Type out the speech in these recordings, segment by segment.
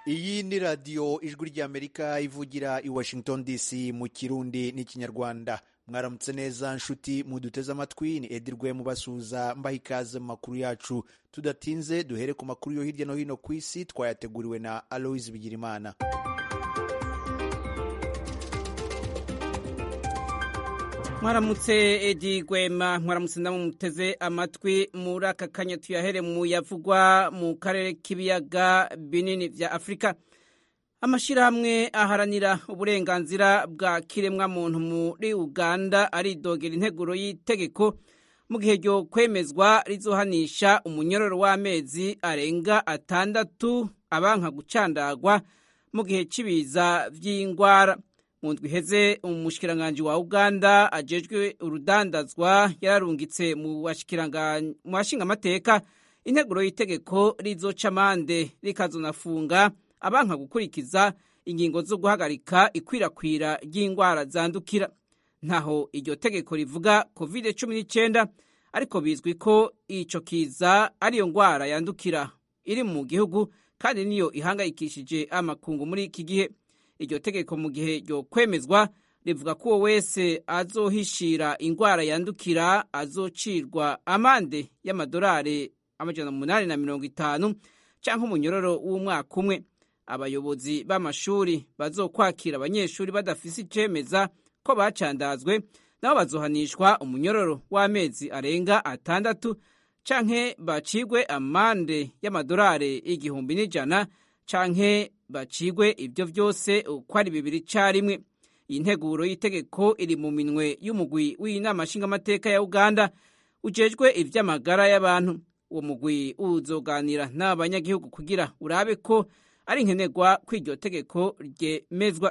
iyi ni radiyo ijwi ry'amerika ivugira i Washington DC mu kirundi n'ikinyarwanda. Mwaramutse neza nshuti muduteze amatwi, ni Edirwe mubasuhuza mbaha ikaze mu makuru yacu. Tudatinze duhere ku makuru yo hirya no hino ku isi twayateguriwe na Aloise Bigirimana. Mwaramutse Edi Gwema, mwaramutse ndamuteze amatwi muri aka kanya tuyahere mu yavugwa mu karere k'ibiyaga binini vya Afrika. Amashirahamwe aharanira uburenganzira bwa kiremwa muntu muri Uganda aridogera integuro y'itegeko mu gihe ryo kwemezwa rizohanisha umunyororo w'amezi arenga 6 abanka gucandagwa mu gihe cibiza vy'ingwara. Mu ndwi iheze umushikiranganje wa Uganda ajejwe urudandazwa yararungitse mu bashinga amateka integuro y'itegeko rizoca amande rikazonafunga abanka gukurikiza ingingo zo guhagarika ikwirakwira ry'ingwara zandukira. Ntaho iryo tegeko rivuga COVID-19, ariko bizwi ko ico kiza ariyo ngwara yandukira iri mu gihugu kandi niyo ihangayikishije amakungu muri iki gihe. Iryo tegeko mu gihe ryo kwemezwa rivuga ko uwo wese azohishira ingwara yandukira azocirwa amande y'amadolari $850 canke umunyororo w'umwaka umwe. Abayobozi b'amashuri bazokwakira abanyeshuri badafise icemeza ko bacandazwe nabo bazohanishwa umunyororo w'amezi arenga 6 canke bacigwe amande y'amadolari 1,100 canke bacigwe ibyo vyose uko ari bibiri carimwe. Iyi nteguro y'itegeko iri mu minwe y'umugwi w'inama nshingamateka ya Uganda ujejwe ivy'amagara y'abantu. Uwo mugwi uzoganira n'abanyagihugu kugira urabe ko ari nkenerwa kw'iryo tegeko ryemezwa.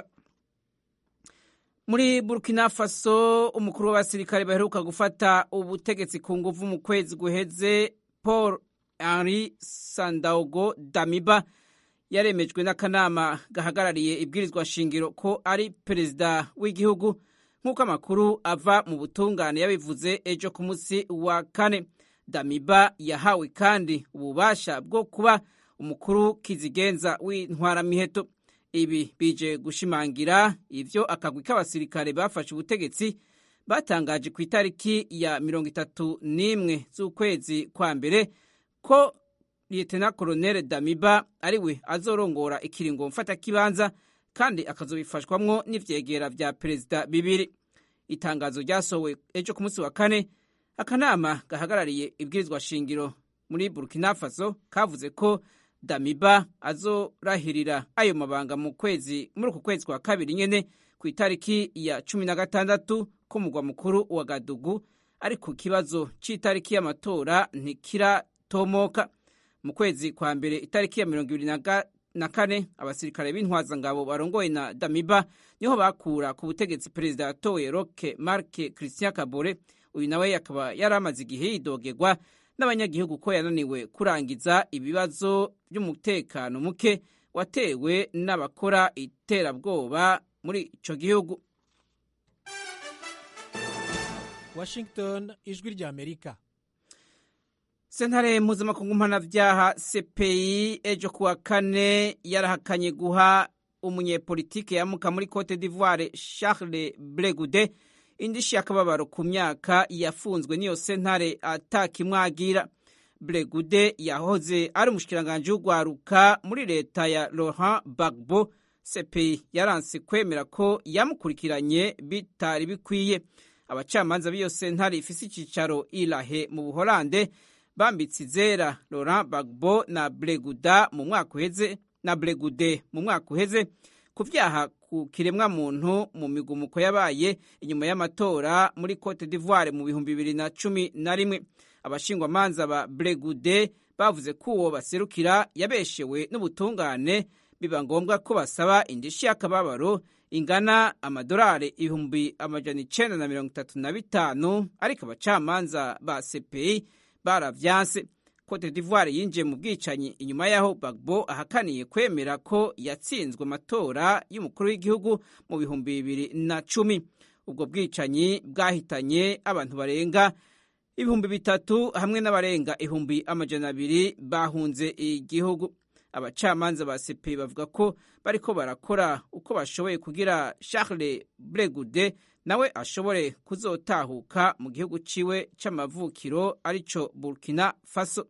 Muri Burkina Faso, umukuru w'abasirikare baheruka gufata ubutegetsi ku nguvu mu kwezi guheze Paul Henri Sandaogo Damiba yaremejwe n'akanama gahagarariye ibwirizwa shingiro ko ari perezida w'igihugu, nk'uko amakuru ava mu butungane yabivuze ejo ku munsi wa kane. Damiba yahawe kandi ububasha bwo kuba umukuru kizigenza w'intwaramiheto. Ibi bije gushimangira ivyo akagwi k'abasirikare bafashe ubutegetsi batangaje ku itariki ya 31 z'ukwezi kwa mbere ko Lieutenant Colonel Damiba ariwe azorongora ikiringo mfata kibanza kandi akazobifashwamwo n'ivyegera vya perezida bibiri. Itangazo ryasowe ejo ku munsi wa kane, akanama gahagarariye ibwirizwa shingiro muri Burkina Faso kavuze ko Damiba azorahirira ayo mabanga muri uku kwezi kwa kabiri nyene ku itariki ya 16 ku mugwa mukuru wa Gadugu, ariko kibazo c'itariki y'amatora ntikiratomoka. Mu kwezi kwa mbere itariki ya 24 abasirikare b'intwazangabo barongoye na Damiba niho bakura ku butegetsi perezida yatowe Roch Marc Christian Kabore. Uyu nawe yakaba yaramaze igihe yidogerwa n'abanyagihugu ko yananiwe kurangiza ibibazo by'umutekano muke watewe n'abakora iterabwoba muri ico gihugu. Washington, ijwi ry'Amerika. Sentare mpuzamakungu mpanavyaha CPI ejo kuwa kane yarahakanye guha umunyepolitike yamuka muri Cote d'Ivoire Charles Blé Goudé indishi yakababaro ku myaka yafunzwe niyo sentare atakimwagira. Blé Goudé yahoze ari umushikiranganje w'ugwaruka muri leta ya Laurent Gbagbo. CPI yaranse kwemera ko yamukurikiranye bitari bikwiye. Abacamanza b'iyo sentare ifise icicaro Ilahe mu Buholande bambitse izera Laurent Gbagbo na Blé Goudé mu mwaka uheze ku vyaha ku kiremwa muntu mu migumuko yabaye inyuma y'amatora muri Cote d'Ivoire mu 2011. Abashingwamanza ba Blé Goudé bavuze ko uwo baserukira yabeshewe n'ubutungane, biba ngombwa ko basaba indishi y'akababaro ingana amadolari 935, ariko abacamanza ba CPI baravyanse. Cote d'Ivoire yinjiye mu bwicanyi inyuma yaho Gbagbo ahakaniye kwemera ko yatsinzwe amatora y'umukuru w'igihugu mu 2010. Ubwo bwicanyi bwahitanye abantu barenga 3,000 hamwe n'abarenga 200,000 bahunze igihugu. abacamanza ba CPI bavuga ko bariko barakora uko bashoboye kugira Charles Blegude nawe ashobore kuzotahuka mu gihugu ciwe c'amavukiro arico Burkina Faso.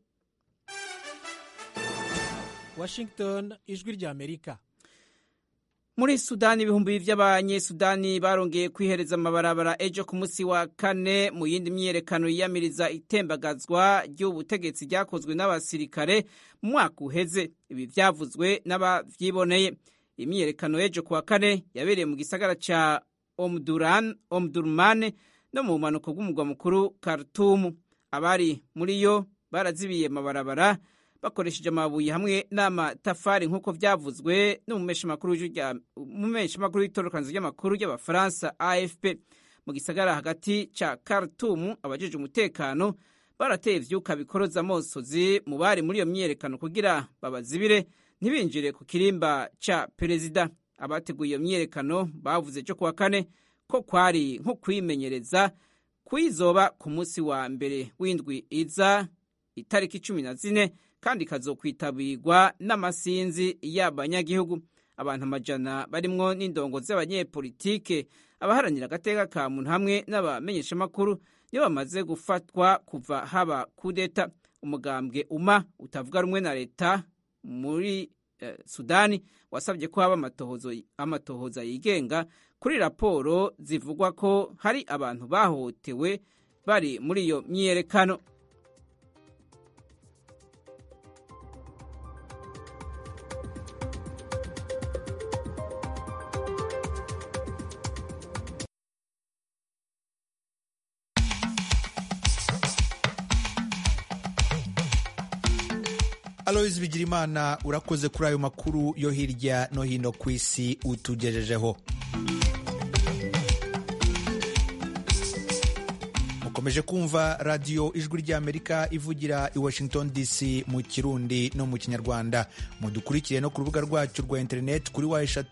Washington, ijwi rya Amerika. Muri Sudani ibihumbi by'abanyesudani barongeye kwihereza amabarabara ejo ku munsi wa kane mu yindi myiyerekano yiyamiriza itembagazwa ry'ubutegetsi ryakozwe n'abasirikare mu mwaka uheze. Ibi vyavuzwe n'abavyiboneye. Imyiyerekano ejo ku wa kane yabereye mu gisagara ca Omdurman no mu manuko bw'umugwa mukuru Khartoum. Abari muri yo barazibiye amabarabara bakoresheje amabuye hamwe n'amatafari nk'uko vyavuzwe n'umumeshamakuru w'itorokanizo ry'amakuru ry'abafaransa AFP. Mu gisagara hagati ca Khartoum abajeje umutekano barateye ivyuka bikoroza amosozi mu bari muri iyo myiyerekano kugira babazibire ntibinjire ku kirimba ca perezida. Abateguye iyo myiyerekano bavuze cyo kuwa kane ko kwari nko kwimenyereza kuyizoba ku munsi wa mbere w'indwi iza itariki 14 kandi kazokwitabirwa n'amasinzi y'abanyagihugu. Abantu amajana barimwo n'indongozi z'abanyepolitike, abaharanira agateka ka muntu hamwe n'abamenyeshamakuru nibo bamaze gufatwa kuva haba kudeta. Umugambwe UMA utavuga rumwe na leta muri Sudani wasabye ko haba amatohoza yigenga kuri raporo zivugwa ko hari abantu bahohotewe bari muri iyo myiyerekano. Aloys Bigirimana, urakoze kuri ayo makuru yo hirya no hino ku isi utugejejeho. Mukomeje kumva radio Ijwi ry'Amerika ivugira i Washington DC mu Kirundi no mu Kinyarwanda. Mudukurikire no ku rubuga rwacu rwa internet kuri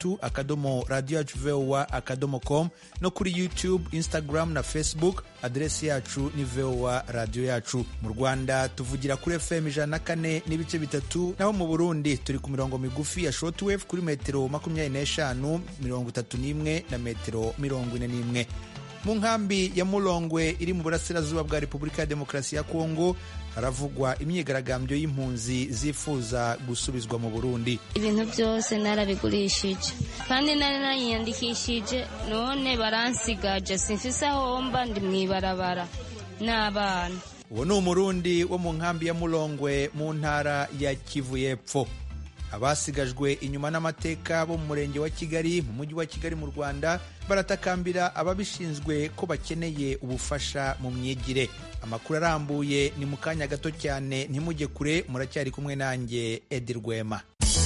wa3.radioyacu.voa.com no kuri YouTube, Instagram na Facebook. Adresi yacu ni VOA radio yacu. Mu Rwanda tuvugira kuri FM 104.3, naho mu Burundi turi ku mirongo migufi ya shortwave kuri metero 25, 31 na metero 41. Mu nkambi ya Mulongwe iri mu burasirazuba bwa Repubulika ya Demokarasi ya Kongo haravugwa imyigaragambyo y'impunzi zifuza gusubizwa mu Burundi. Ibintu byose narabigurishije kandi nari nayiyandikishije, none baransigaje simfise aho mba, ndi mwibarabara n'abana. Uwo ni Umurundi wo mu nkambi ya Mulongwe mu ntara ya Kivu y'Epfo. Abasigajwe inyuma n'amateka bo mu murenge wa Kigali mu mujyi wa Kigali mu Rwanda baratakambira ababishinzwe ko bakeneye ubufasha mu myigire. Amakuru arambuye ni mu kanya gato cyane, ntimujye kure, muracyari kumwe nanjye Edi Rwema.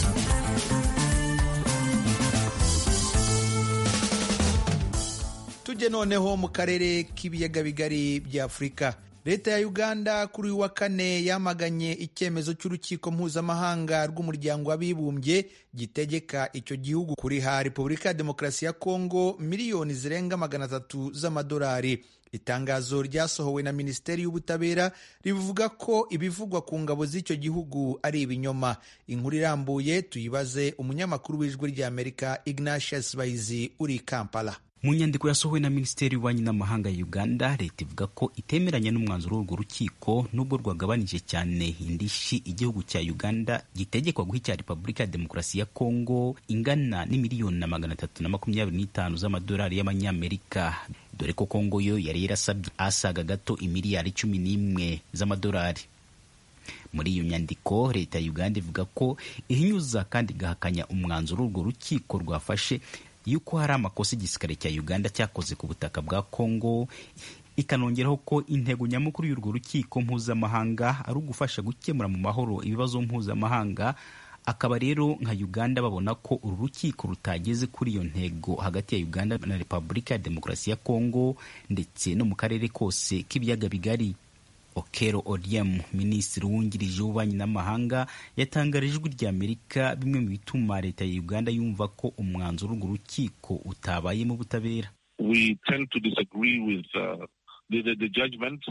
Tujye noneho mu karere k'ibiyaga bigari bya Afurika. Leta ya Uganda kuri uyu wa kane yamaganye icyemezo cy'urukiko mpuzamahanga rw'umuryango w'abibumbye gitegeka icyo gihugu kuriha Repubulika ya Demokarasi ya Kongo miliyoni zirenga 300 z'amadolari. Itangazo ryasohowe na Minisiteri y'Ubutabera rivuga ko ibivugwa ku ngabo z'icyo gihugu ari ibinyoma. Inkuru irambuye tuyibaze umunyamakuru w'Ijwi ry'Amerika Ignatius Bahizi uri Kampala. Mu nyandiko yasohowe na Minisiteri y'Ububanyi n'Amahanga ya Uganda, leta ivuga ko itemeranya n'umwanzuro w'urwo rukiko nubwo rwagabanije cyane indishi igihugu cya Uganda gitegekwa guha icya Repubulika ya Demokarasi ya Kongo ingana n'imiliyoni 325 z'amadolari y'amanyamerika, dore ko Kongo yo yari yarasabye asaga gato imiliyari 11 z'amadolari. Muri iyo nyandiko leta ya Uganda ivuga ko ihinyuza kandi igahakanya umwanzuro w'urwo rukiko rwafashe yuko hari amakosa igisirikare cya Uganda cyakoze ku butaka bwa Kongo, ikanongeraho ko intego nyamukuru y'urwo rukiko mpuzamahanga ari ugufasha gukemura mu mahoro ibibazo mpuzamahanga. Akaba rero nka Uganda babona ko uru rukiko rutageze kuri iyo ntego hagati ya Uganda na Repubulika ya Demokarasi ya Kongo ndetse no mu karere kose k'ibiyaga bigari. Okero Odiem, minisitiri wungirije w'ububanyi n'amahanga, yatangarije Ijwi ry'Amerika bimwe mu bituma leta ya Uganda yumva ko umwanzuro w'urwo rukiko utabaye mu butabera. We tend to disagree with the judgment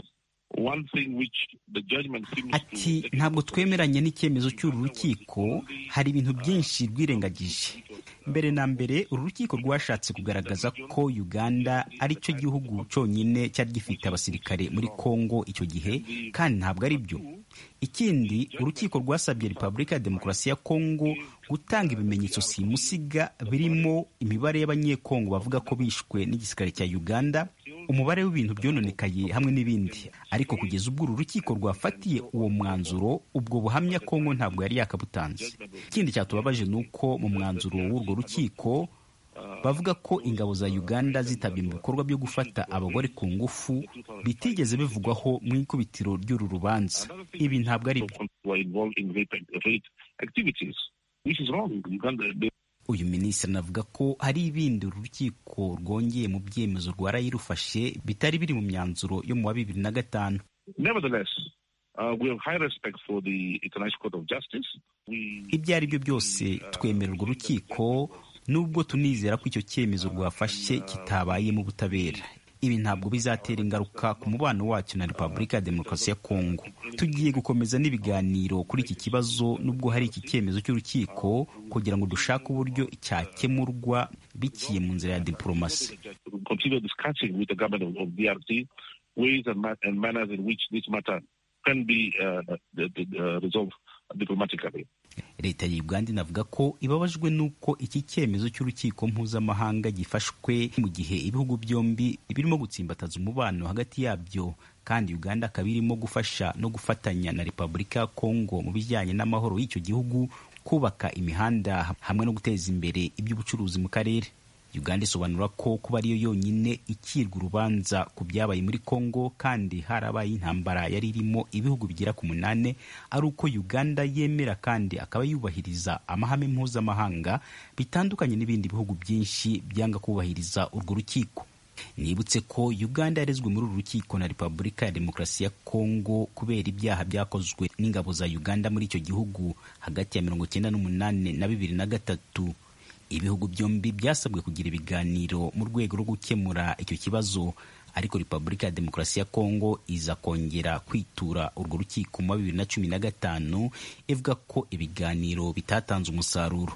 Ati ntabwo twemeranye n'icyemezo cy'uru rukiko, hari ibintu byinshi rwirengagije. Mbere na mbere uru rukiko rwashatse kugaragaza ko Uganda ari cyo gihugu cyonyine cyari gifite abasirikare muri Kongo icyo gihe, kandi ntabwo ari byo. Ikindi, urukiko rwasabye Repubulika ya Demokarasi ya Kongo gutanga ibimenyetso simusiga birimo imibare y'abanyekongo bavuga ko bishwe n'igisirikare cya Uganda, umubare w'ibintu byononekaye hamwe n'ibindi. Ariko kugeza ubwo uru rukiko rwafatiye uwo mwanzuro, ubwo buhamya Kongo ntabwo yari yakabutanze. Ikindi cyatubabaje ni uko mu mwanzuro w'urwo rukiko bavuga ko ingabo za Uganda zitabye mu bikorwa byo gufata abagore ku ngufu bitigeze bivugwaho mu ikubitiro ry'uru rubanza. Ibi ntabwo ari byo. Uyu minisitiri anavuga ko hari ibindi uru rukiko rwongeye mu byemezo rwaraye rufashe bitari biri mu myanzuro yo mu wa 2005. Ibyo ari byo byose twemera urwo rukiko, nubwo tunizera ko icyo cyemezo rwafashe kitabaye mu butabera. Ibi ntabwo bizatera ingaruka ku mubano wacu na Repubulika ya Demokarasi ya Kongo. Tugiye gukomeza n'ibiganiro kuri iki kibazo nubwo hari iki cyemezo cy'urukiko, kugira ngo dushake uburyo cyakemurwa biciye mu nzira ya diplomasi. Leta ya Uganda inavuga ko ibabajwe n'uko iki cyemezo cy'urukiko mpuzamahanga gifashwe mu gihe ibihugu byombi birimo gutsimbataza umubano hagati yabyo, kandi Uganda akaba irimo gufasha no gufatanya na Repubulika ya Kongo mu bijyanye n'amahoro y'icyo gihugu, kubaka imihanda hamwe no guteza imbere iby'ubucuruzi mu karere. Uganda isobanura ko kuba ariyo yonyine ikirwa urubanza ku byabaye muri Kongo kandi harabaye intambara yari irimo ibihugu bigera ku 8, ari uko Uganda yemera kandi akaba yubahiriza amahame mpuzamahanga bitandukanye n'ibindi bihugu byinshi byanga kubahiriza urwo rukiko. Nibutse ko Uganda yarezwe muri uru rukiko na Repubulika ya Demokarasi ya Kongo kubera ibyaha byakozwe n'ingabo za Uganda muri icyo gihugu hagati ya 1998 na 2003. Ibihugu byombi byasabwe kugira ibiganiro mu rwego rwo gukemura icyo kibazo, ariko Repubulika ya Demokarasi ya Kongo iza kongera kwitura urwo rukiko mu 2015 ivuga ko ibiganiro bitatanze umusaruro.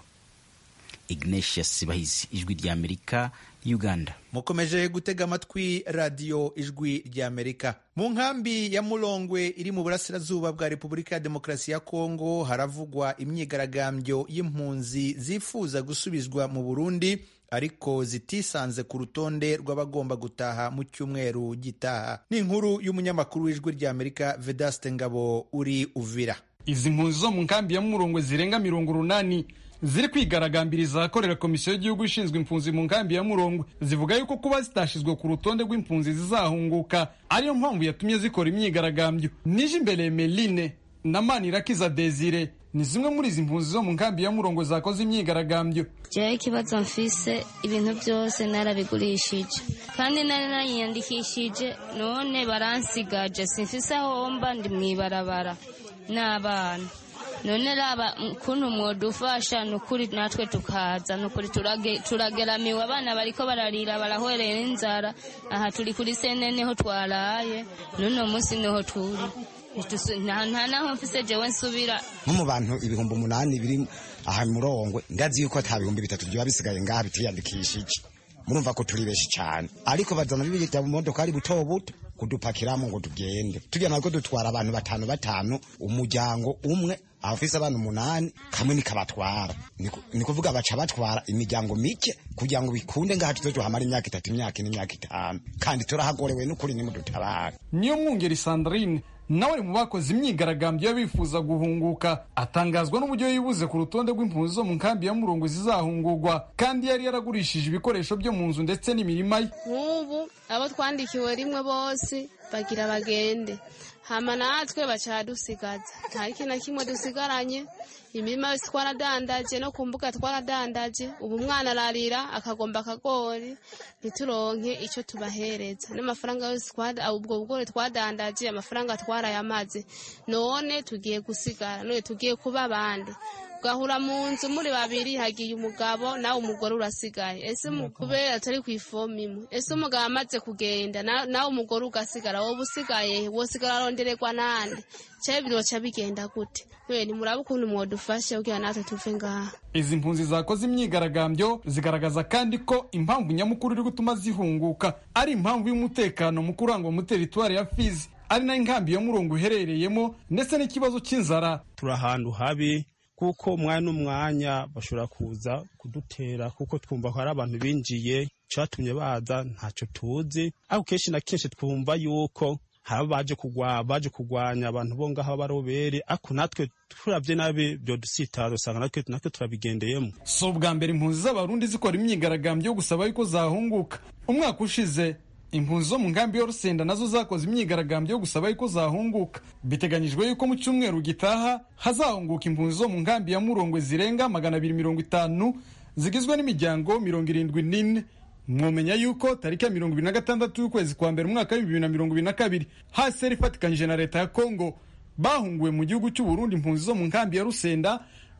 Ignatius Bahizi, Ijwi ry'Amerika, Uganda. Mukomeje gutega amatwi radio Ijwi ry'Amerika. Mu nkambi ya Mulongwe iri mu burasirazuba bwa Repubulika ya Demokarasi ya Kongo haravugwa imyigaragambyo y'impunzi zifuza gusubizwa mu Burundi ariko zitisanze ku rutonde rw'abagomba gutaha mu cyumweru gitaha. Ni inkuru y'umunyamakuru w'Ijwi ry'Amerika Vedaste Ngabo uri Uvira. Izi mpunzi zo mu nkambi ya Mulongwe zirenga 80 ziri kwigaragambiriza ahakorera komisiyo y'igihugu ishinzwe impunzi mu nkambi ya Mulongwe, zivuga yuko kuba zitashizwe ku rutonde rw'impunzi zizahunguka ariyo mpamvu yatumye zikora imyigaragambyo. Nije imbere Meline na Manirakiza Desire ni zimwe muri izi mpunzi zo mu nkambi ya Mulongwe zakoze imyigaragambyo. Jewe ikibazo mfise, ibintu byose narabigurishije kandi nari nariyandikishije, none baransigaje, simfise aho mba, ndi mwibarabara n'abana. None raba kuntu mwodufasha nukuri natwe tukaza, nukuri turageramiwe, abana bariko bararira barahwerera inzara, aha turi kuri senene ho twaraye, none umunsi niho turi. Nta naho mfise jewe nsubira. Nko mu bantu 8,000 biri aha Mulongwe, ndazi yuko ata 3,000 byo bisigaye ngaha bitiyandikishije. Murumva ko turi beshi cyane, ariko bazana bibita mu modoka ari buto buto kudupakiramo ngo tugende. Tujya nako dutwara abantu 5 umuryango umwe, abafise abantu 8 kamwe nikabatwara. Ni kuvuga baca batwara imiryango mike kugira ngo bikunde ngaha tuzo hamara imyaka 3 imyaka n'imyaka 5, kandi turahagorewe n'ukuri ni mudutabara. Niyo Mwungeri Sandrine nawe mu bakoze imyigaragambyo y'abifuza guhunguka, atangazwa n'uburyo yibuze ku rutonde rw'impunzi zo mu nkambi ya Mulongwe zizahungurwa, kandi yari yaragurishije ibikoresho byo mu nzu ndetse n'imirima ye. Nk'ubu abo twandikiwe rimwe bose bagira bagende, hama natwe bacadusigaza, nta kintu na kimwe dusigaranye. Imirima yose twaradandaje, no ku mbuga twaradandaje, ubu umwana ararira akagomba akagori, ntituronke icyo tubahereza. N'amafaranga yose ubwo bugori twadandaje, amafaranga twarayamaze, none tugiye gusigara, none tugiye kuba abandi. ugahura mu nzu muri babiri hagiye umugabo nawe umugore urasigaye ese kubera atari kw'ifoma imwe ese umugabo amaze kugenda nawe umugore ugasigara wowe usigaye wosigara arondererwa nande cyo biroca bigenda gute ni murabe ukuntu mwodufashe kugira natwe tuve ngaha. Izi mpunzi zakoze imyigaragambyo zigaragaza kandi ko impamvu nyamukuru iri gutuma zihunguka ari impamvu y'umutekano mu kurangwa mu teritwari ya Fizi ari nayo inkambi ya Murongwe iherereyemo ndetse n'ikibazo cy'inzara. Turi ahantu habi kuko umwanya n'umwanya bashobora kuza kudutera kuko twumva ko hari abantu binjiye cyatumye baza ntacyo tuzi ariko kenshi na kenshi twumva yuko haba baje kugwanya abantu bo ngaho barobere ako natwe turavye nabi byo dusitaza usanga natwe turabigendeyemo. So bwa mbere impunzi z'abarundi zikora imyigaragambyo yo gusaba yuko zahunguka. Umwaka ushize impunzi zo mu nkambi ya Rusenda nazo zakoze imyigaragambyo yo gusaba yuko zahunguka. Biteganyijwe yuko mu cyumweru gitaha hazahunguka impunzi zo mu nkambi ya Murongwe zirenga 250 zigizwe n'imiryango 74. Mwomenya yuko tariki ya 26 y'ukwezi kwa mbere umwaka wa 2022 haseri ifatikanyije na leta ya Kongo bahunguwe mu gihugu cy'u Burundi impunzi zo mu nkambi ya Rusenda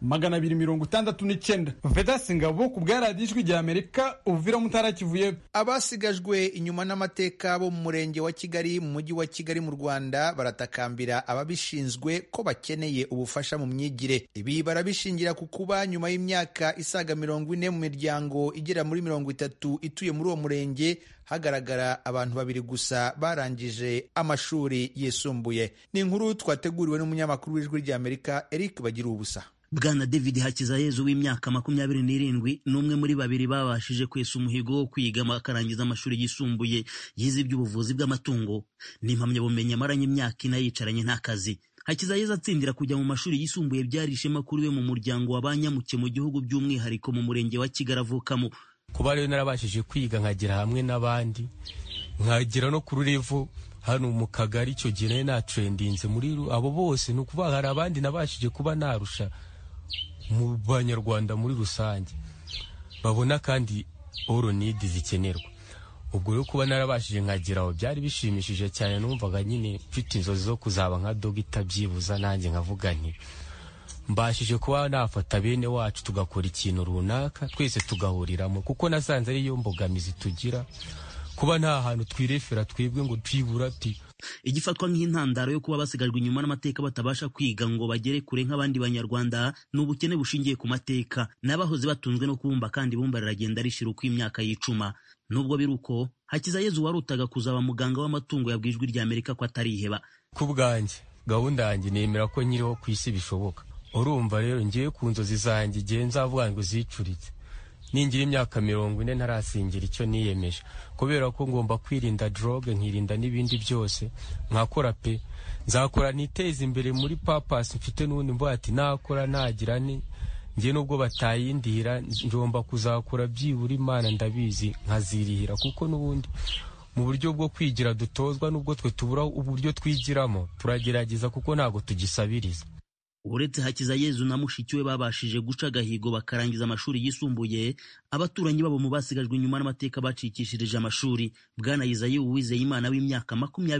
269. Vedaste Ngabo ku bwa Radio Ijwi rya Amerika Uvira Mutara Kivuye. Abasigajwe inyuma n'amateka bo mu murenge wa Kigali mu mujyi wa Kigali mu Rwanda baratakambira ababishinzwe ko bakeneye ubufasha mu myigire. Ibi barabishingira ku kuba nyuma y'imyaka isaga 40 mu miryango igera muri 30 ituye muri uwo murenge hagaragara abantu babiri gusa barangije amashuri yisumbuye. Ni inkuru twateguriwe n'umunyamakuru w'Ijwi rya Amerika Eric Bagira ubusa. Bwana David Hakizayezu w'imyaka 27 n'umwe muri babiri babashije kwesa umuhigo wo kwiga akarangiza amashuri yisumbuye yize iby'ubuvuzi bw'amatungo. Ni impamyabumenyi amaranye imyaka ine yicaranye nta kazi. Hakizayezu atsindira kujya mu mashuri yisumbuye byari ishema kuri we mu muryango w'abanyamuke mu gihugu by'umwihariko mu murenge wa Kigali avukamo. Kuba rero narabashije kwiga nkagira hamwe n'abandi nkagira no ku rurevo hano mu kagari cyo gihe na trendinze muri abo bose no kuvuga hari abandi nabashije kuba narusha mu banyarwanda muri rusange babona kandi oro need zikenerwa. Ubwo rero kuba narabashije nkageraho byari bishimishije cyane numvaga nyine mfite inzozi zo kuzaba nka dogita byibuza nanjye nkavuga nti mbashije kuba nafata bene wacu tugakora ikintu runaka twese tugahuriramo kuko nasanze ari yo mbogamizi tugira kuba nta hantu twirefera twebwe ngo twibura ati igifatwa nk'intandaro yo kuba basigajwe inyuma n'amateka batabasha kwiga ngo bagere kure nk'abandi banyarwanda n'ubukene bushingiye ku mateka n'abahoze batunzwe no kubumba kandi ibumba riragenda rishira uko imyaka yicuma. Nubwo biruko Hakizayezu warutaga kuzaba muganga w'amatungo yabwijwe rya Amerika ko atariheba. Ku bwanjye gahunda yanjye nemera ko nyiriho ku isi bishoboka. Urumva rero ngiye ku nzozi zanjye igihe nzavuga ngo zicuritse ningira imyaka 40 ntarasingira icyo niyemeje kubera ko ngomba kwirinda drogue nkirinda n'ibindi byose nkakora pe nzakora niteze imbere muri purpose mfite n'ubundi mvuga ati nakora nagira ni ngiye nubwo batayindira ngomba kuzakora byibura Imana ndabizi nkazirihira kuko n'ubundi mu buryo bwo kwigira dutozwa nubwo twe tubura uburyo twigiramo turagerageza kuko ntago tugisabiriza. Uretse Hakizayezu na mushiki we babashije guca gahigo bakarangiza amashuri yisumbuye, abaturanyi babo mu basigajwe inyuma n'amateka bacikishirije amashuri. Bwana Yizayewu Uwizeyimana w'imyaka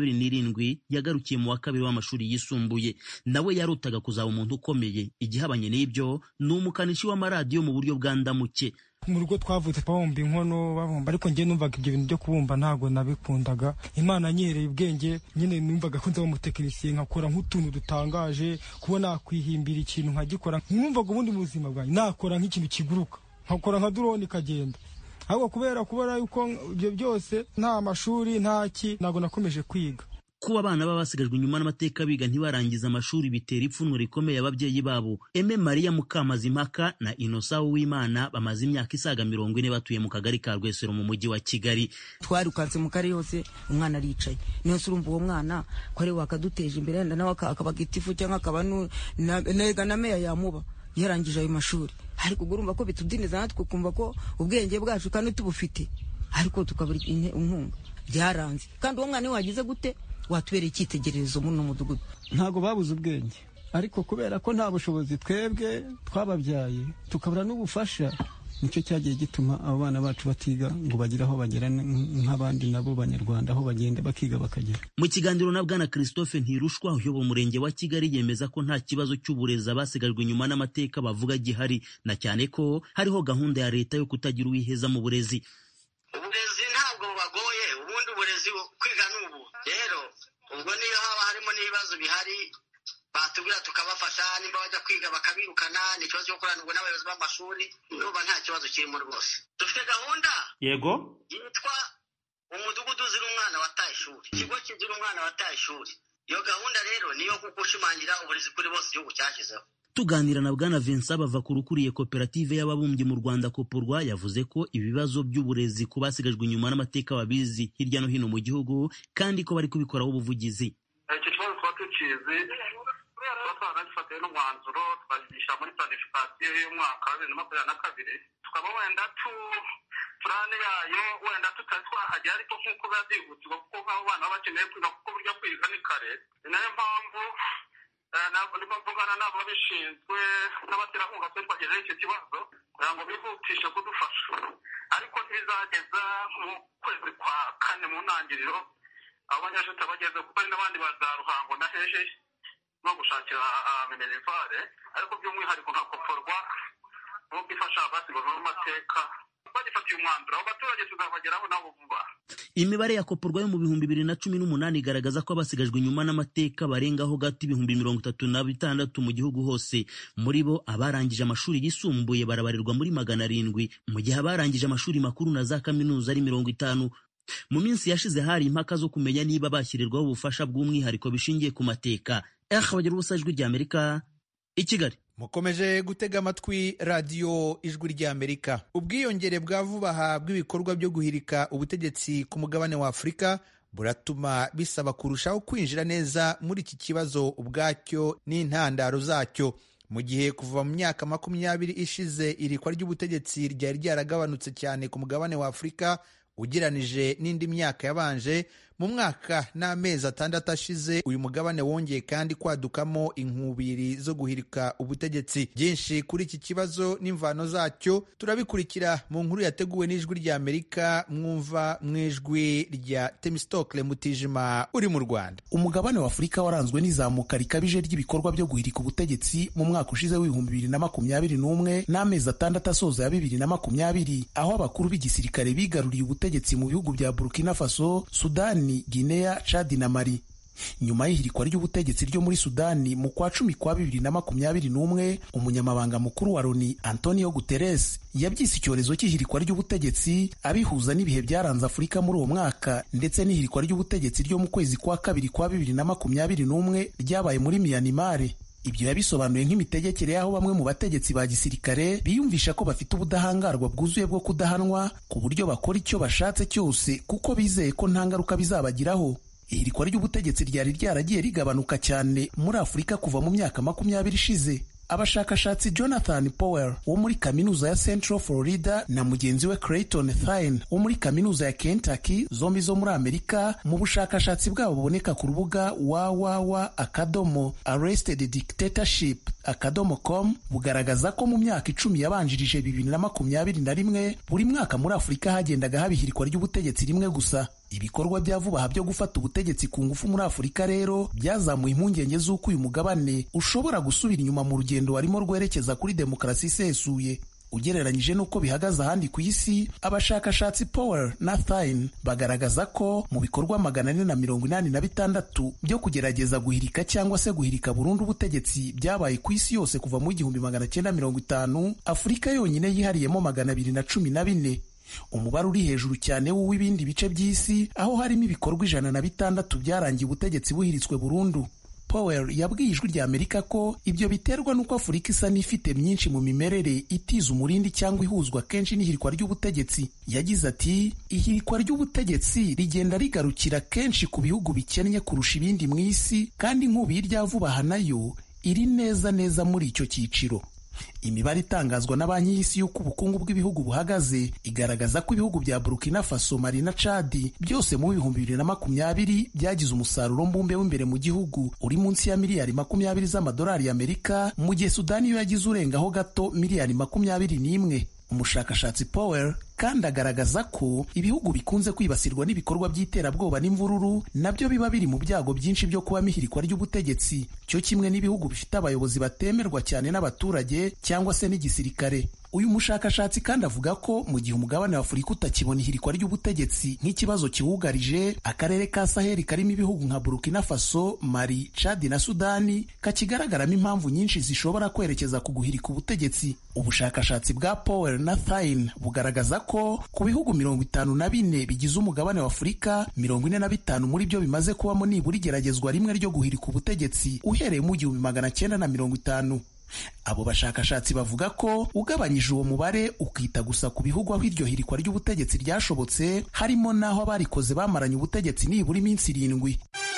27 yagarukiye mu wa kabiri w'amashuri yisumbuye. Nawe yarutaga kuzaba umuntu ukomeye. Igihabanye n'ibyo ni umukanishi w'amaradiyo mu buryo bwa ndamuke. Mu rugo twavutse babumba inkono babumba ariko njye numvaga ibyo bintu byo kubumba ntago nabikundaga. Imana nyereye ubwenge nyine numvaga ko nzaba umutekinisiye nkakora nk'utuntu dutangaje kubona kwihimbira ikintu nkagikora. Numvaga ubundi mu buzima bwanjye nakora nk'ikintu kiguruka nkakora nka drone kagenda. Ahubwo kubera yuko ibyo byose nta mashuri ntaki nago nakomeje kwiga. Kuba abana babasigajwe inyuma n'amateka biga ntibarangiza amashuri bitera ipfunwe rikomeye ababyeyi babo. Eme Maria Mukamazimpaka na Innocent Uwimana bamaze imyaka isaga 40 batuye mu kagari ka Rwesero mu mujyi wa Kigali. Twarukanse mu kare yose umwana aricaye niyo surumva uwo mwana ko ari wakaduteje imbere yenda nawe akabagitifu cyangwa akaba nega na meya yamuba yarangije ayo mashuri. Ariko gurumva ko bitudiniza natwe kumva ko ubwenge bwacu kandi tubufite ariko tukabura inkunga byaranze. Kandi uwo mwana wagize gute watubera icyitegererezo mu mudugudu. Ntago babuze ubwenge ariko kubera ko nta bushobozi twebwe twababyaye tukabura n'ubufasha nicyo cyagiye gituma abo bana bacu batiga ngo bagire aho bagera nk'abandi nabo banyarwanda, aho bagenda bakiga bakagera. Mu kiganiro na Bwana Christophe Ntirushwa uyobora umurenge wa Kigali yemeza ko nta kibazo cy'uburezi abasigajwe inyuma n'amateka bavuga gihari, na cyane ko hariho gahunda ya leta yo kutagira uwiheza mu burezi. Uburezi ntabwo bagoye, ubundi uburezi kwiga n'ubu rero ubwo niyo haba harimo n'ibibazo bihari batubwira tukabafasha, nimba bajya kwiga bakabirukana, ni ikibazo cyo kuranirwa n'abayobozi b'amashuri, nuba nta kibazo kirimo rwose. Dufite gahunda yego yitwa umudugudu uzira umwana wataye ishuri, ikigo kizira umwana wataye ishuri. Iyo gahunda rero niyo gushimangira uburezi kuri bose igihugu cyashyizeho. Tuganira na Bwana Vincent Bavakuru ukuriye koperative y'ababumbyi mu Rwanda Koporwa, yavuze ko ibibazo by'uburezi ku basigajwe inyuma n'amateka babizi hirya no hino mu gihugu kandi ko bari kubikoraho ubuvugizi. Icyo kibazo tuba tukizi, tuba twanagifatiye n'umwanzuro twagisha muri planification y'umwaka wa 2022, tukaba wenda turane yayo wenda tutari twahagera, ariko nk'uko biba byihutirwa kuko nk'abo bana baba bakeneye kwiga kuko burya kwiga ni kare. Ni nayo mpamvu ndimo mvugana n'abo babishinzwe n'abaterankunga twe twagejeje icyo kibazo kugira ngo bihutishe kudufasha, ariko ntibizageza mu kwezi kwa 4 mu ntangiriro abo banyeshuri bageze, kuko hari n'abandi baza Ruhango na hehe no gushakira minerivare, ariko by'umwihariko nka Koporwa nk'uko ifasha abasigajwe n'amateka bagifatiye umwanzuro, abo baturage tuzabageraho nabo vuba. Imibare ya Koporwa yo mu 2018 igaragaza ko abasigajwe inyuma n'amateka barengaho gato 36,000 mu gihugu hose. Muri bo abarangije amashuri yisumbuye barabarirwa muri 700, mu gihe abarangije amashuri makuru na za kaminuza ari 50. Mu minsi yashize hari impaka zo kumenya niba bashyirirwaho ubufasha bw'umwihariko bishingiye ku mateka. Bagira ubusajwi rya Amerika i Kigali. Mukomeje gutega amatwi radiyo ijwi ry'Amerika. Ubwiyongere bwa vuba aha bw'ibikorwa byo guhirika ubutegetsi ku mugabane wa Afurika buratuma bisaba kurushaho kwinjira neza muri iki kibazo ubwacyo n'intandaro zacyo. Mu gihe kuva mu myaka 20 ishize irikwa ry'ubutegetsi ryari ryaragabanutse cyane ku mugabane wa Afurika ugereranije n'indi myaka yabanje, mu mwaka n'amezi 6 ashize uyu mugabane wongeye kandi kwadukamo inkubiri zo guhirika ubutegetsi. Byinshi kuri iki kibazo n'imvano zacyo turabikurikira mu nkuru yateguwe n'ijwi ry'Amerika, mwumva mwijwi rya Temistokle Mutijima uri mu Rwanda. Umugabane wa Afurika waranzwe n'izamuka rikabije ry'ibikorwa byo guhirika ubutegetsi mu mwaka ushize w'2021 n'amezi 6 asoza ya 2020, aho abakuru b'igisirikare bigaruriye ubutegetsi mu bihugu bya Burkina Faso, Sudani, Guinea, Chad na Mali. Nyuma y'ihirikwa ry'ubutegetsi ryo muri Sudani mu kwa 10 kwa 2021, umunyamabanga mukuru wa Loni Antonio Guterres yabyise icyorezo cy'ihirikwa ry'ubutegetsi, abihuza n'ibihe byaranze Afurika muri uwo mwaka ndetse n'ihirikwa ry'ubutegetsi ryo mu kwezi kwa 2 kwa 2021 ryabaye muri Myanmar. Ibyo yabisobanuye nk'imitegekere y'aho bamwe mu bategetsi ba gisirikare biyumvisha ko bafite ubudahangarwa bwuzuye bwo kudahanwa ku buryo bakora icyo bashatse cyose kuko bizeye ko nta ngaruka bizabagiraho. Ihirikwa ry'ubutegetsi ryari ryaragiye rigabanuka cyane muri Afurika kuva mu myaka 20 ishize. Abashakashatsi Jonathan Powell wo muri kaminuza ya Central Florida na mugenzi we Clayton Thine wo muri kaminuza ya Kentucky, zombi zo muri Amerika, mu bushakashatsi bwabo buboneka ku rubuga www.arrestedDictatorship.com bugaragaza ko mu myaka 10 yabanjirije 2021 buri mwaka muri Afurika hagendaga haba ihirikwa ry'ubutegetsi rimwe gusa. Ibikorwa bya vuba aha byo gufata ubutegetsi ku ngufu muri Afurika rero byazamuye impungenge z'uko uyu mugabane ushobora gusubira inyuma mu rugendo warimo rwerekeza kuri demokarasi isesuye. Ugereranyije n'uko bihagaze ahandi ku isi, abashakashatsi Powell na Thine bagaragaza ko mu bikorwa 486 byo kugerageza guhirika cyangwa se guhirika burundu ubutegetsi byabaye ku isi yose kuva mu 1950, Afurika yonyine yihariyemo 214. Umubare uri hejuru cyane w'ibindi bice by'isi, aho harimo ibikorwa 106 byarangiye ubutegetsi buhiritswe burundu. Powell yabwiye ijwi rya Amerika ko ibyo biterwa n'uko Afurika isa n'ifite myinshi mu mimerere itiza umurindi cyangwa ihuzwa kenshi n'ihirikwa ry'ubutegetsi. Yagize ati, ihirikwa ry'ubutegetsi rigenda rigarukira kenshi ku bihugu bikennye kurusha ibindi mu isi, kandi inkubi y'irya vuba aha nayo iri neza muri icyo cyiciro. Imibare itangazwa na Banki y'Isi y'uko ubukungu bw'ibihugu buhagaze igaragaza ko ibihugu bya Burkina Faso, Mali na Chad byose mu 2020 byagize umusaruro mbumbe w'imbere mu gihugu uri munsi ya miliyari 20 z'amadolari y'Amerika, mu gihe Sudani yo yagize urengaho gato miliyari 21. umushakashatsi Powell kandi agaragaza ko ibihugu bikunze kwibasirwa n'ibikorwa by'iterabwoba n'imvururu nabyo biba biri mu byago byinshi byo kuba ihirikwa ry'ubutegetsi, cyo kimwe n'ibihugu bifite abayobozi batemerwa cyane n'abaturage cyangwa se n'igisirikare. Uyu mushakashatsi kandi avuga ko mu gihe umugabane wa Afurika utakibona ihirikwa ry'ubutegetsi nk'ikibazo kiwugarije, akarere ka Saheli karimo ibihugu nka Burkina Faso, Mali, Chad na Sudani kakigaragaramo impamvu nyinshi zishobora kwerekeza ku guhirika ubutegetsi. Ubushakashatsi bwa Powell na Thine bugaragaza ko ku bihugu 54 bigize umugabane wa Afurika, 45 muri byo bimaze kubamo nibura igeragezwa rimwe ryo guhirika ubutegetsi uhereye mu 1950. Abo bashakashatsi bavuga ko ugabanyije uwo mubare ukita gusa ku bihugu aho iryo hirikwa ry'ubutegetsi ryashobotse, harimo n'aho abarikoze bamaranye ubutegetsi nibura iminsi 7.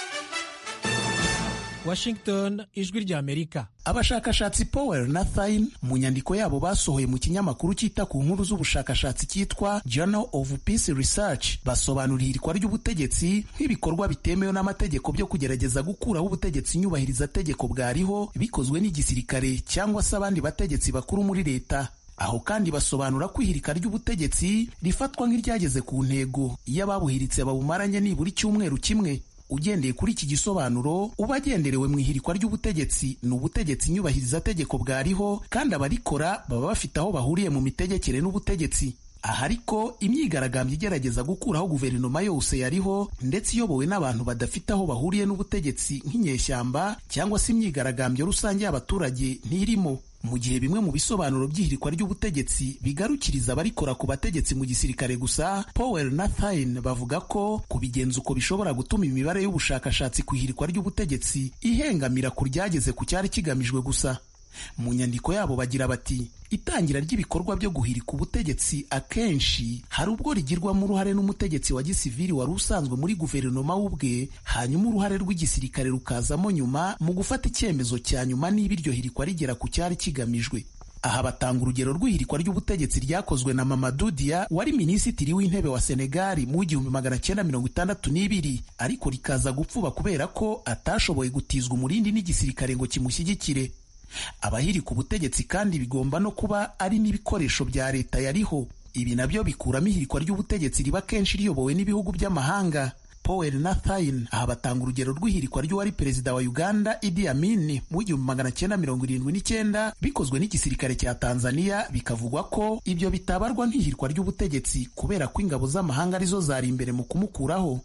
Washington, ijwi rya Amerika. Abashakashatsi Powell na Thine mu nyandiko yabo basohoye mu kinyamakuru cyita ku nkuru z'ubushakashatsi cyitwa Journal of Peace Research basobanura ihirikwa ry'ubutegetsi nk'ibikorwa bitemewe n'amategeko byo kugerageza gukuraho ubutegetsi nyubahiriza tegeko bwariho bikozwe n'igisirikare cyangwa se abandi bategetsi bakuru muri leta. Aho kandi basobanura ko ihirika ry'ubutegetsi rifatwa nk'iryageze ku ntego iyo ababuhiritse babumaranye nibura icyumweru kimwe. Ugendeye kuri iki gisobanuro, ubagenderewe mu ihirikwa ry'ubutegetsi ni ubutegetsi nyubahiriza tegeko bwariho kandi abarikora baba bafite aho bahuriye mu mitegekere n'ubutegetsi. Aha ariko imyigaragambyo igerageza gukuraho guverinoma yose yariho ndetse iyobowe n'abantu badafite aho bahuriye n'ubutegetsi nk'inyeshyamba cyangwa se imyigaragambyo rusange y'abaturage ntirimo. Mu gihe bimwe mu bisobanuro by'ihirikwa ry'ubutegetsi bigarukiriza abarikora ku bategetsi mu gisirikare gusa, Powell na Thine bavuga ko kubigenza uko bishobora gutuma imibare y'ubushakashatsi ku ihirikwa ry'ubutegetsi ihengamira ku ryageze ku cyari kigamijwe gusa. Mu nyandiko yabo bagira bati, itangira ry'ibikorwa byo guhirika ubutegetsi akenshi hari ubwo rigirwamo uruhare n'umutegetsi wa gisivili wari usanzwe muri guverinoma ubwe, hanyuma uruhare rw'igisirikare rukazamo nyuma mu gufata icyemezo cya nyuma niba iryo hirikwa rigera ku cyari kigamijwe. Aha batanga urugero rw'ihirikwa ry'ubutegetsi ryakozwe na Mamadou Dia wari minisitiri w'intebe wa Senegal mu 1962, ariko rikaza gupfuba kubera ko atashoboye gutizwa umurindi n'igisirikare ngo kimushyigikire. Abahirika ubutegetsi kandi bigomba no kuba ari n'ibikoresho bya leta yariho. Ibi nabyo bikuramo ihirikwa ry'ubutegetsi riba kenshi riyobowe n'ibihugu by'amahanga. Powell na Thine aha batanga urugero rw'ihirikwa ry'uwari perezida wa Uganda Idi Amin mu 1979 bikozwe n'igisirikare cya Tanzania, bikavugwa ko ibyo bitabarwa nk'ihirikwa ry'ubutegetsi kubera ko ingabo z'amahanga arizo zari imbere mu kumukuraho.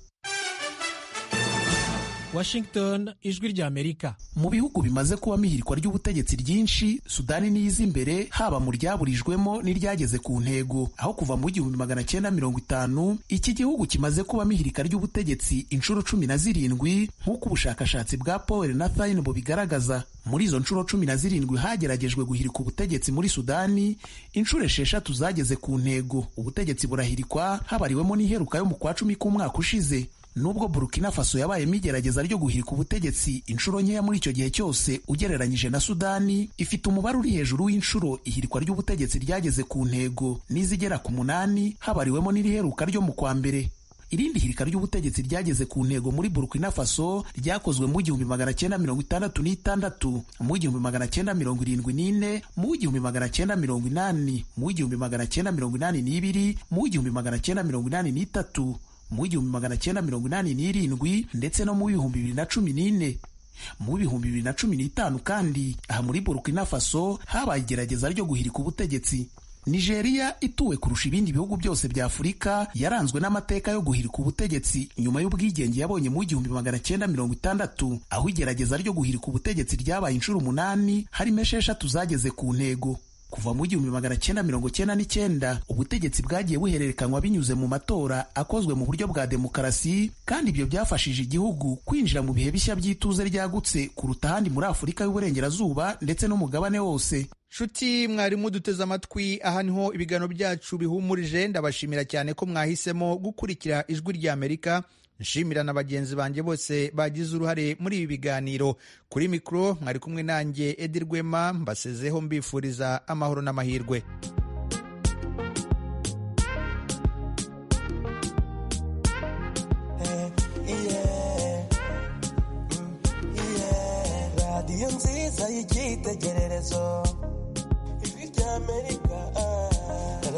Washington, ijwi rya Amerika. Mu bihugu bimaze kubamo ihirikwa ry'ubutegetsi ryinshi, Sudani niyiza imbere haba mu ryaburijwemo n'iryageze ku ntego, aho kuva mu 1950 iki gihugu kimaze kubamo ihirika ry'ubutegetsi inshuro 17 nk'uko ubushakashatsi bwa Powell na Thine bubigaragaza. Muri izo nshuro 17 hageragejwe guhirika ubutegetsi muri Sudani, inshuro 6 zageze ku ntego, ubutegetsi burahirikwa habariwemo n'iheruka yo mu kwa 10 k'umwaka ushize. Nubwo Burkina Faso yabayemo igerageza ryo guhirika ubutegetsi inshuro nkeya muri icyo gihe cyose ugereranyije na Sudani, ifite umubare uri hejuru w'inshuro ihirikwa ry'ubutegetsi ryageze ku ntego n'izigera ku 8 habariwemo n'iriheruka ryo mu kwa mbere. Irindi hirika ry'ubutegetsi ryageze ku ntego muri Burkina Faso ryakozwe mu 1966, mu 1974, mu 1980, mu 1982, mu 1983, mu 1987 ndetse no mu 2014. Mu 2015 kandi aha muri Burkina Faso habaye igerageza ryo guhirika ubutegetsi. Nigeria ituwe kurusha ibindi bihugu byose bya Afurika yaranzwe n'amateka yo guhirika ubutegetsi nyuma y'ubwigenge yabonye mu 1960, aho igerageza ryo guhirika ubutegetsi ryabaye inshuro 8 harimo 6 zageze ku ntego. Kuva mu 1999 ubutegetsi bwagiye buhererekanywa binyuze mu matora akozwe mu buryo bwa demokarasi, kandi ibyo byafashije igihugu kwinjira mu bihe bishya by'ituze ryagutse kuruta ahandi muri Afurika y'Uburengerazuba ndetse n'umugabane wose. Shuti mwarimu duteze amatwi, aha niho ibiganiro byacu bihumurije. Ndabashimira cyane ko mwahisemo gukurikira ijwi rya Amerika. Nshimira na bagenzi banjye bose bagize uruhare muri ibi biganiro. Kuri mikro mwari kumwe nanjye Edi Rwema, mbasezeho mbifuriza amahoro n'amahirwe. Radiyo nziza y'icyitegererezo, ijwi rya Amerika.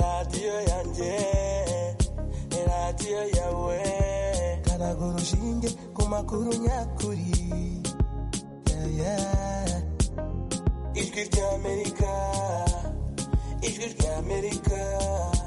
yanjye radiyo yawe karaga urushinge ku makuru nyakuri ijwi ry'Amerika